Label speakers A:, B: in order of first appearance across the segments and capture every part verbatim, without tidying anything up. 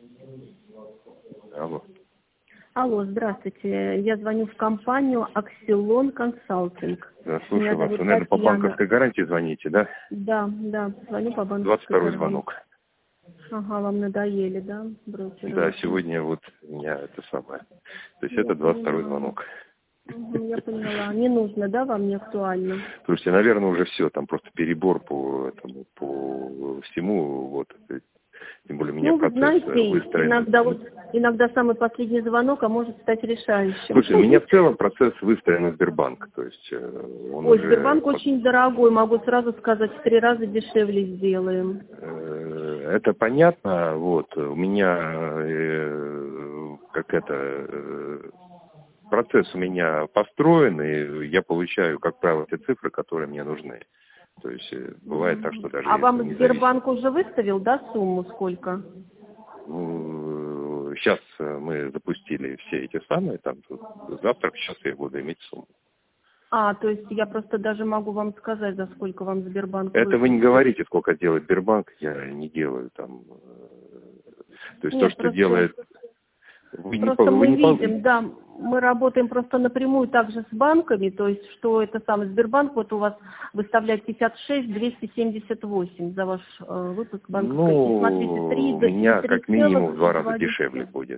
A: Алло.
B: Алло, здравствуйте. Я звоню в компанию Аксилон Консалтинг.
A: Да, слушаю вас. Вы, наверное, по банковской гарантии звоните, да?
B: Да, да, звоню по банковской
A: двадцать второй
B: гарантии.
A: звонок.
B: Ага, вам надоели, да, брокеры?
A: Да, сегодня вот у меня это самое. То есть
B: Я
A: это двадцать второй
B: поняла.
A: звонок.
B: Угу, я поняла. Не нужно, да, вам не актуально?
A: Слушайте, наверное, уже все, там просто перебор по этому, по всему, вот. Тем более у меня
B: Ну, вы
A: процесс
B: знаете,
A: выстроен.
B: иногда вот иногда самый последний звонок, а может стать решающим.
A: Слушай, у меня в целом процесс выстроен в Сбербанк, то есть он
B: Ой,
A: уже...
B: Сбербанк очень дорогой, могу сразу сказать, в три раза дешевле сделаем.
A: Это понятно, вот, у меня, э, как это, э, процесс у меня построен, и я получаю, как правило, те цифры, которые мне нужны. То есть э, бывает так, что даже
B: А
A: если
B: вам
A: не
B: Сбербанк
A: зависит...
B: уже выставил, да, сумму сколько?
A: Ну, сейчас мы запустили все эти самые, там, завтра, сейчас я буду иметь сумму.
B: А, то есть я просто даже могу вам сказать, за сколько вам Сбербанк
A: Это вы не
B: выплатит.
A: говорите, сколько делает Сбербанк, я не делаю там. То есть
B: Нет,
A: то, что
B: просто,
A: делает... Вы не,
B: просто
A: вы
B: мы
A: не,
B: видим, да, мы работаем просто напрямую также с банками, то есть что это самый Сбербанк, вот у вас выставляет пятьдесят шесть двести семьдесят восемь за ваш э, выпуск банковской.
A: Ну,
B: Смотрите,
A: у меня
B: три
A: как минимум в два раза
B: целых
A: дешевле
B: два
A: будет.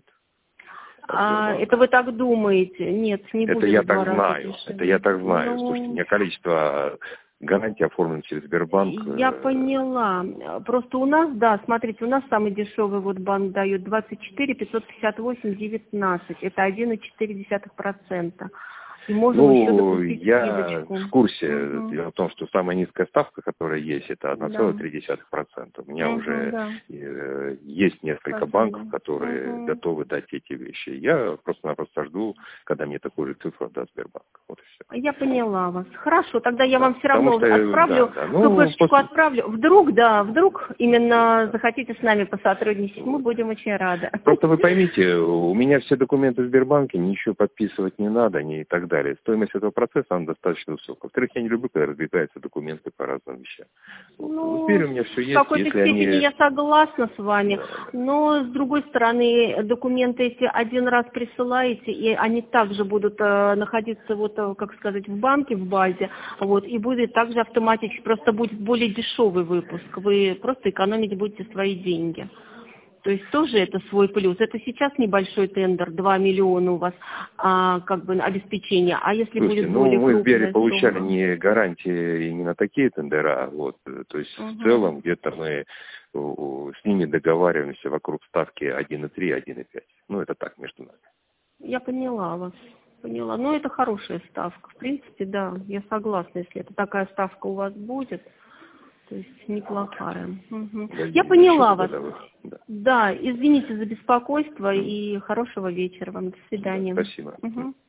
B: А, это вы так думаете? Нет, не
A: Это
B: будет
A: я
B: в два
A: так
B: раза
A: знаю.
B: дешевле.
A: Это я так знаю. Слушайте, у
B: Ну,
A: меня количество гарантий оформлено через Сбербанк.
B: я поняла. Просто у нас, да, смотрите, у нас самый дешевый вот банк дает двадцать четыре пятьсот пятьдесят восемь девятнадцать. Это один и четыре десятых процента. И можем еще
A: Ну,
B: допустить
A: я
B: скидочку.
A: в курсе.
B: Угу.
A: Дело в том, что самая низкая ставка, которая есть, это одна целая
B: Да.
A: три десятых процента. У меня
B: Угу,
A: уже
B: да.
A: э, есть несколько
B: Сказали.
A: банков, которые
B: Угу.
A: готовы дать эти вещи. Я просто-напросто жду, когда мне такую же цифру даст Сбербанк. Вот и все.
B: Я поняла вас. Хорошо, тогда я
A: Да,
B: вам все
A: потому
B: равно
A: что,
B: отправлю,
A: да, да. Ну,
B: КПшечку
A: после...
B: отправлю. Вдруг, да, вдруг именно захотите с нами посотрудничать, мы будем очень рады.
A: Просто вы поймите, у меня все документы в Сбербанке, ничего подписывать не надо, не и так далее. Стоимость этого процесса, она достаточно высокая. Во-вторых, я не люблю, когда разбегаются документы по разным вещам.
B: Ну,
A: Теперь у меня все
B: в
A: есть,
B: какой-то
A: если
B: степени
A: они...
B: я согласна с вами,
A: Да, да.
B: но с другой стороны, документы эти один раз присылаете, и они также будут э, находиться, вот, э, как сказать, в банке, в базе, вот, и будет также автоматически, просто будет более дешевый выпуск, вы просто экономить будете свои деньги. То есть тоже это свой плюс. Это сейчас небольшой тендер, два миллиона у вас, а, как бы обеспечение. А если
A: Слушайте,
B: будет
A: ну
B: более
A: мы в Сбере
B: крупная
A: получали
B: сумма?
A: не гарантии не на такие тендера, вот, то есть в
B: Угу.
A: целом где-то мы о, с ними договариваемся вокруг ставки один и три, один и пять. Ну это так, между нами.
B: Я поняла вас. Поняла. Ну, это хорошая ставка. В принципе, да, я согласна, если это такая ставка у вас будет. То есть неплохая. Угу.
A: Да,
B: Я
A: за
B: поняла
A: счет
B: вас.
A: годовых. Да.
B: Да, извините за беспокойство и хорошего вечера вам. До
A: Да,
B: свидания.
A: спасибо.
B: Угу.